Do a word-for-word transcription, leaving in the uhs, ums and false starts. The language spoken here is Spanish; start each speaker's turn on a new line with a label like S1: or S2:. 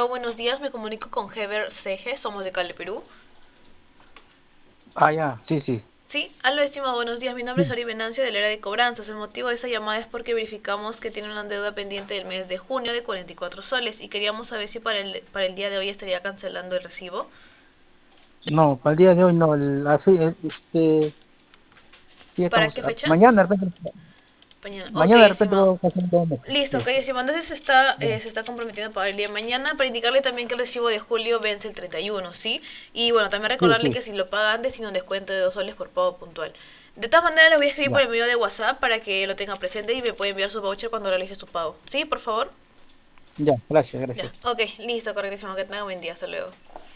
S1: buenos días. Me comunico con Heber Ceje, somos de Cali, Perú.
S2: Ah, ya, sí, sí.
S1: Sí, aló, estimado, buenos días. Mi nombre es
S2: Sí.
S1: Ori Venancio del área de cobranzas. El motivo de esa llamada es porque verificamos que tiene una deuda pendiente del mes de junio de cuarenta y cuatro soles y queríamos saber si para el, para el día de hoy estaría cancelando el recibo.
S2: No, para el día de hoy no. El, la fe- el- este, sí,
S1: ¿Para
S2: estamos.
S1: qué
S2: a-
S1: fecha?
S2: Mañana de repente,
S1: Mañana. Ok,
S2: mañana de repente
S1: estimado.
S2: vamos a hacer todo esto.
S1: Listo,
S2: Sí,
S1: ok, estimado. Entonces se está,
S2: ya,
S1: eh, se está comprometiendo para el día de mañana para indicarle también que el recibo de julio vence el treinta y uno, ¿sí? Y bueno, también
S2: sí,
S1: recordarle
S2: sí,
S1: que si lo paga antes tiene un descuento de dos soles por pago puntual. De todas maneras, le voy a escribir por
S2: ya,
S1: el medio de WhatsApp para que lo tenga presente y me puede enviar su voucher cuando realice su pago. ¿Sí, por favor?
S2: ya. Gracias,
S1: Ya,
S2: gracias.
S1: ok, listo, correctísimo. Que tenga un buen día. Hasta luego.